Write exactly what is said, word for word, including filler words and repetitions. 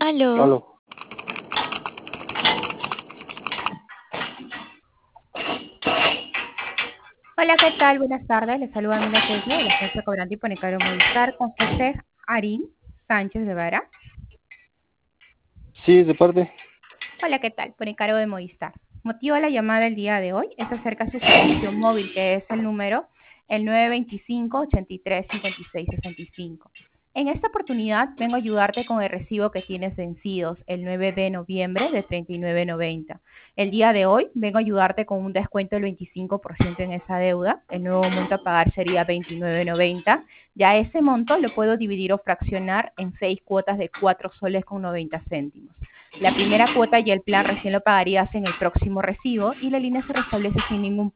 Aló. Aló. Hola, ¿qué tal? Buenas tardes. Les saluda Mila Tesla de la agencia Cobrante y Ponecaro Movistar con José Arín Sánchez de Vara. Sí, de parte. Hola, ¿qué tal? Ponecaro de Movistar. Motivo de la llamada del día de hoy es acerca de su servicio móvil, que es el número el nueve dos cinco, ochenta y tres, cincuenta y seis, sesenta y cinco. En esta oportunidad vengo a ayudarte con el recibo que tienes vencidos el nueve de noviembre de treinta y nueve noventa. El día de hoy vengo a ayudarte con un descuento del veinticinco por ciento en esa deuda. El nuevo monto a pagar sería veintinueve noventa. Ya ese monto lo puedo dividir o fraccionar en seis cuotas de cuatro soles con noventa céntimos. La primera cuota y el plan recién lo pagarías en el próximo recibo y la línea se restablece sin ningún